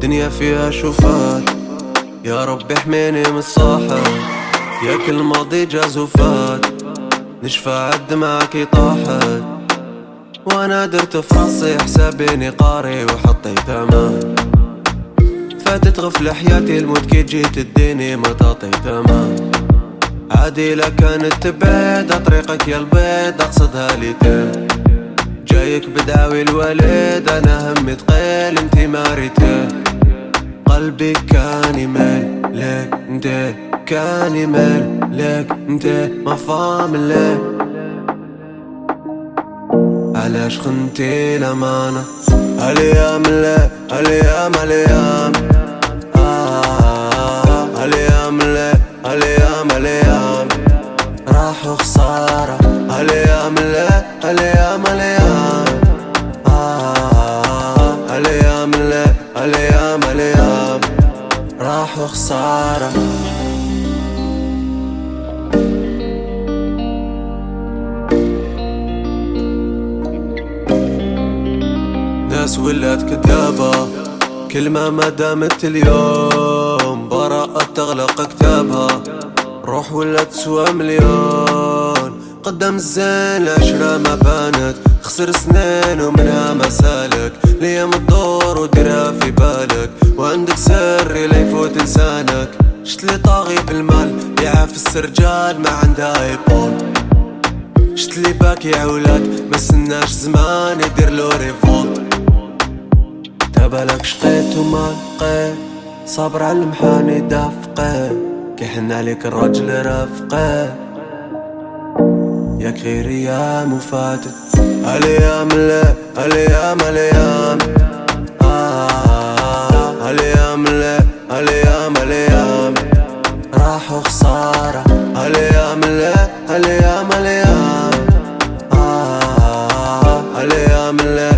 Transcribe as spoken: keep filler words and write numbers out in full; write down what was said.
دنيا فيها شوفات، يا رب احميني من الصاحات. يا كل ماضي جاز وفات، نشفى عالدمعة طاحت، وانا درت في راسي حسابيني قاري وحطيت امان. فاتت غفلة حياتي الموت كي جيت تديني ما تعطيت امان. عادي لا كانت تبعد طريقك يا البيض اقصدها لي تم. جايك بدعوي الوالد انا همي تقيل انتي ماريته. قلبي كان يميل لك انت، كان يميل لك انت، ما فاهم ليه علاش خنتي الامانة. هالايام لا هالايام هالايام آه هالايام لا هالايام هالايام راحوا خسارة. هالايام لا هالايام هالايام آه هالايام لا هالايام هالايام راحوا خسارة. ناس ولات كذابة، كلمة ما دامت اليوم براءة تغلق كتابها. روح ولا تسوى مليون، قدام الزين العشرة ما بانت. خسر سنين ومنها ما سالك، ليام الدور وديرها في بالك. وعندك سر لا يفوت لسانك. شتلي طاغي بالمال يعاف السرجال ما عندها يبول. شتلي باكي عولاد ما سناش زمان يدير له ريفولت. تبالك شقيت وما لقيت، صابر على المحاني دافقيت. كي حن عليك الرجل رافقيت، ياك غير ايام وفاتت. هالايام لا هالايام هالايام آه هالايام لا هالايام هالايام راحوا خسارة. هالايام لا هالايام هالايام آه هالايام لا